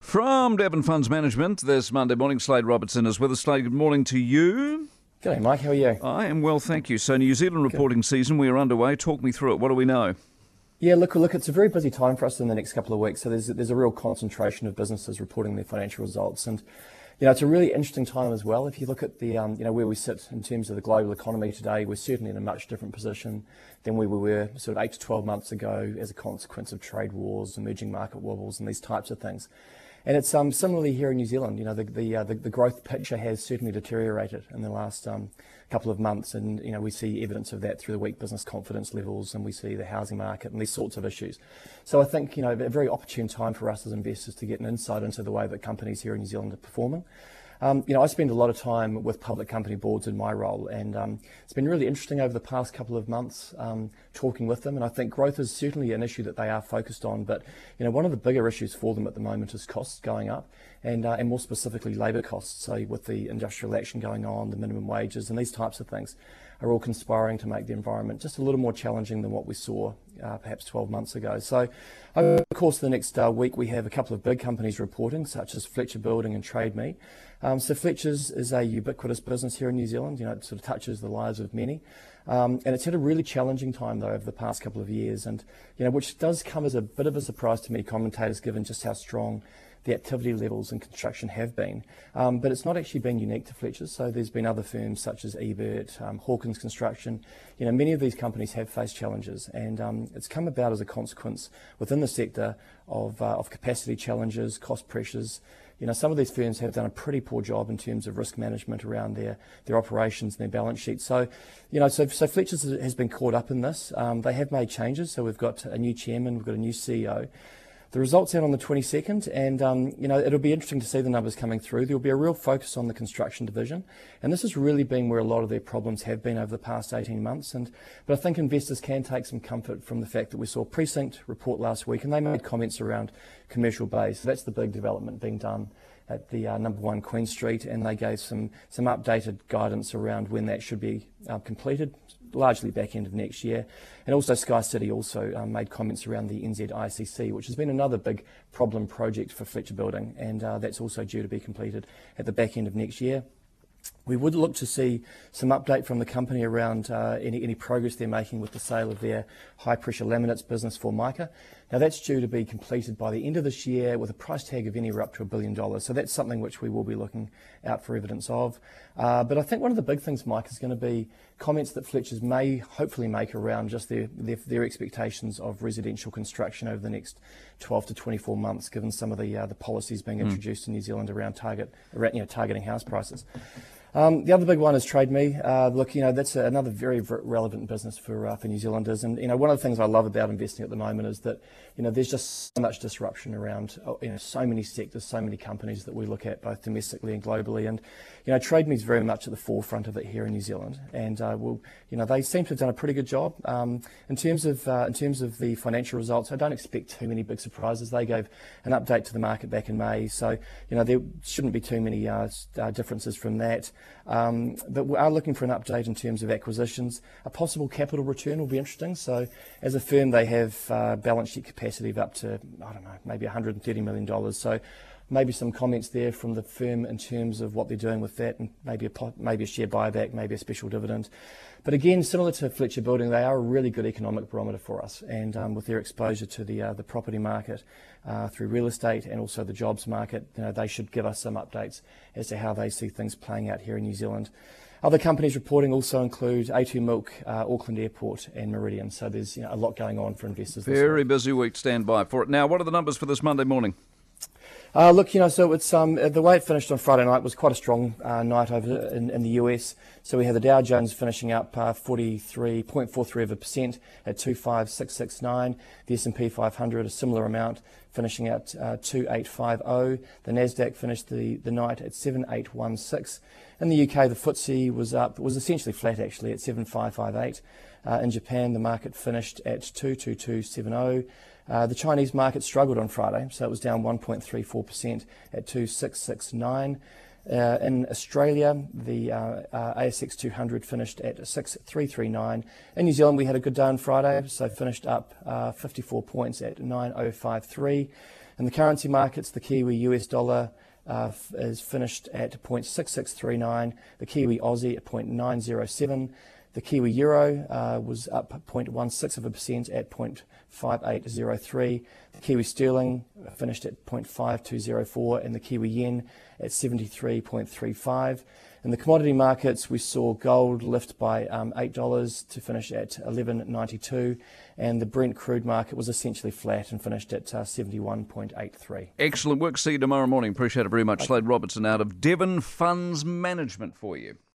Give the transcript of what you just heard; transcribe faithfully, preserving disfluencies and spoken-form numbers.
From Devon Funds Management, this Monday morning, Slade Robertson is with us. Slade, good morning to you. G'day, Mike. How are you? I am well, thank you. So, New Zealand reporting season, we are underway. Talk me through it. What do we know? Yeah, look, look, it's a very busy time for us in the next couple of weeks. So there's there's a real concentration of businesses reporting their financial results, and you know it's a really interesting time as well. If you look at the um, you know where we sit in terms of the global economy today, we're certainly in a much different position than we were sort of eight to twelve months ago as a consequence of trade wars, emerging market wobbles, and these types of things. And it's um, similarly here in New Zealand. You know, the the, uh, the the growth picture has certainly deteriorated in the last um, couple of months, and you know we see evidence of that through the weak business confidence levels, and we see the housing market and these sorts of issues. So I think you know a very opportune time for us as investors to get an insight into the way that companies here in New Zealand are performing. Um, you know, I spend a lot of time with public company boards in my role, and um, it's been really interesting over the past couple of months um, talking with them. And I think growth is certainly an issue that they are focused on. But you know, one of the bigger issues for them at the moment is costs going up, and uh, and more specifically labour costs. So with the industrial action going on, the minimum wages, and these types of things are all conspiring to make the environment just a little more challenging than what we saw uh, perhaps twelve months ago. So over the course of the next uh, week, we have a couple of big companies reporting, such as Fletcher Building and Trade Me. Um, so Fletcher's is a ubiquitous business here in New Zealand. You know, it sort of touches the lives of many. Um, and it's had a really challenging time, though, over the past couple of years, and you know, which does come as a bit of a surprise to many commentators, given just how strong the activity levels in construction have been. Um, but it's not actually been unique to Fletcher's. So there's been other firms such as Ebert, um, Hawkins Construction. You know, many of these companies have faced challenges, and um, it's come about as a consequence within the sector of, uh, of capacity challenges, cost pressures. You know, some of these firms have done a pretty poor job in terms of risk management around their, their operations and their balance sheets. So, you know, so, so Fletcher's has been caught up in this. Um, they have made changes. So we've got a new chairman, we've got a new C E O. The results out on the twenty-second, and um, you know it'll be interesting to see the numbers coming through. There will be a real focus on the construction division, and this has really been where a lot of their problems have been over the past eighteen months. And but I think investors can take some comfort from the fact that we saw Precinct report last week, and they made comments around Commercial Bay. So that's the big development being done at the uh, number one Queen Street, and they gave some some updated guidance around when that should be uh, completed, largely back end of next year. And also Sky City also um, made comments around the N Z I C C, which has been another big problem project for Fletcher Building, and uh, that's also due to be completed at the back end of next year. We would look to see some update from the company around uh, any, any progress they're making with the sale of their high-pressure laminates business Formica. Now that's due to be completed by the end of this year with a price tag of anywhere up to a billion dollars. So that's something which we will be looking out for evidence of. Uh, but I think one of the big things, Mike, is going to be comments that Fletcher's may hopefully make around just their, their, their expectations of residential construction over the next twelve to twenty-four months, given some of the uh, the policies being introduced mm. in New Zealand around target, around, you know, targeting house prices. Um, the other big one is Trade Me. Uh, look, you know, that's a, another very, very relevant business for uh, for New Zealanders. And, you know, one of the things I love about investing at the moment is that, you know, there's just so much disruption around, you know, so many sectors, so many companies that we look at both domestically and globally. And, you know, Trade Me is very much at the forefront of it here in New Zealand. And, uh, we'll, you know, they seem to have done a pretty good job. Um, in terms of uh, in terms of the financial results, I don't expect too many big surprises. They gave an update to the market back in May. So, you know, there shouldn't be too many uh, uh, differences from that. Um, but we are looking for an update in terms of acquisitions. A possible capital return will be interesting. So as a firm, they have uh, balance sheet capacity of up to, I don't know, maybe one hundred thirty million dollars. So maybe some comments there from the firm in terms of what they're doing with that, and maybe a, maybe a share buyback, maybe a special dividend. But again, similar to Fletcher Building, they are a really good economic barometer for us. And um, with their exposure to the uh, the property market uh, through real estate and also the jobs market, you know, they should give us some updates as to how they see things playing out here in New Zealand. Other companies reporting also include A two Milk, uh, Auckland Airport and Meridian. So there's you know, a lot going on for investors. Very busy week. Stand by for it. Now, what are the numbers for this Monday morning? Uh, look, you know, so it's um, the way it finished on Friday night was quite a strong uh, night over in, in the U S. So we had the Dow Jones finishing up uh, forty-three point four three of a percent at two five six six nine. The S and P five hundred, a similar amount, finishing at uh, two eight five zero. The Nasdaq finished the, the night at seven eight one six. In the U K, the F T S E was up, was essentially flat actually at seven five five eight. Uh, in Japan, the market finished at two two two seven zero. Uh, the Chinese market struggled on Friday, so it was down one point three four percent at two six six nine. Uh, in Australia, the uh, uh, A S X two hundred finished at six three three nine. In New Zealand, we had a good day on Friday, so finished up uh, fifty-four points at nine oh five three. In the currency markets, the Kiwi U S dollar uh, f- is finished at zero point six six three nine, the Kiwi Aussie at zero point nine zero seven, the Kiwi Euro uh, was up zero point one six of a percent at zero point five eight zero three, the Kiwi Sterling finished at zero point five two zero four, and the Kiwi Yen at seventy-three point three five. In the commodity markets, we saw gold lift by um, eight dollars to finish at eleven ninety-two, and the Brent crude market was essentially flat and finished at uh, seventy-one point eight three. Excellent work. See you tomorrow morning. Appreciate it very much. Slade Robertson out of Devon Funds Management for you.